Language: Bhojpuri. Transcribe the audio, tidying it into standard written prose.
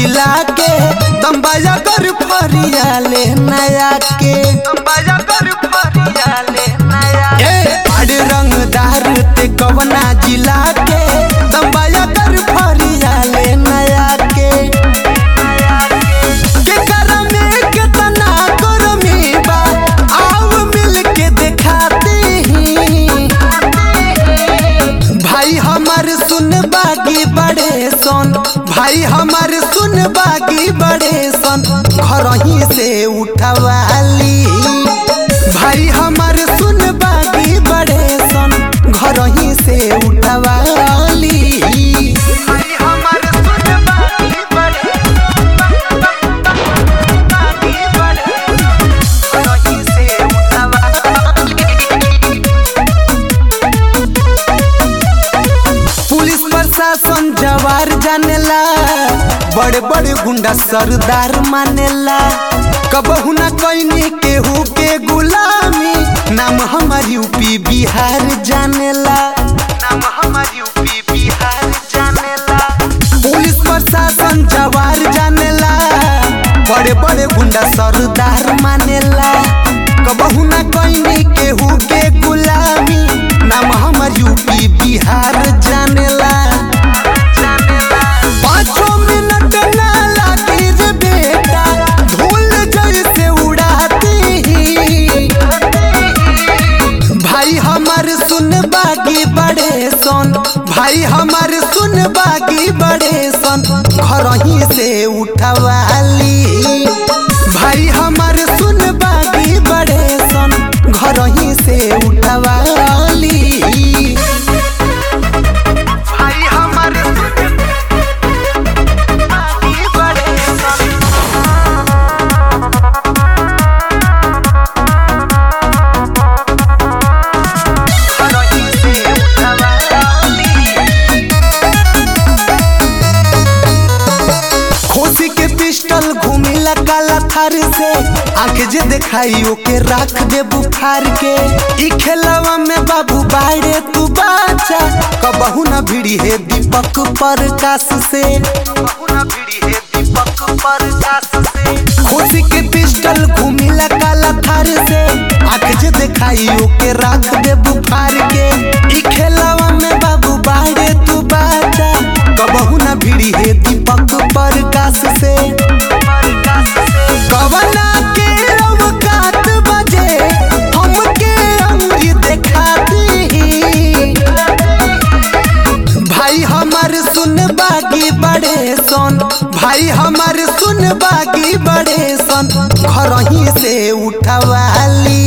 जिला के दम्बाया कर फरिया ले नया के दम्बाया कर फरिया ले नया के बड़ रंगदार ते कवना जिला के दम्बाया कर फरिया ले नया के कर में कितना गर्मी बा आओ मिल के दिखाते हैं भाई हमार सुन बागी बड़े सन भाई हमार सुन बागी बड़े सन घरही से उठवाली भाई हमार सुन बागी बड़े सन घरही से उठवाली भाई हमार सुन बागी बड़े घरही से उठवाली पुलिस प्रशासन जवार जानेला बड़े बड़े गुंडा सरदार मानेला कबहू ना कइनी केहू के गुलामी नाम हमार यूपी बिहार जानेला नाम हमार यूपी बिहार जानेला पुलिस प्रशासन जवार जानेला बड़े बड़े गुंडा सरदार मानेला कबहू ना कइनी केहू के गुलामी नाम हमार यूपी बिहार जानेला बागी बड़े सन भाई हमार सुन बागी बड़े सन घरही से उठवाली भाई हमार सुन बागी बड़े सन घरही से उठवाली भाई हमार बागी बड़े सन पिस्टल घूमिला काला थार से आंख जे देखाई ओके रख दे बुखार के ई खेलवा में बाबू बाड़े तू बाचा कबहू ना भिड़ी है दीपक प्रकाश से कबहू ना भिड़ी है दीपक प्रकाश से खुशी के पिस्टल घूमिला काला थार से आंख जे देखाई ओके रख दे बुखार के ई खेलवा में बाबू बाड़े तू बाचा कबहू ना भिड़ी है दीपक प्रकाश से कवना के रवकात बजे हमके अंगुरी दिखाती भाई हमार सुन बागी बड़े सन भाई हमार सुन बागी बड़े सन घरही से उठवाली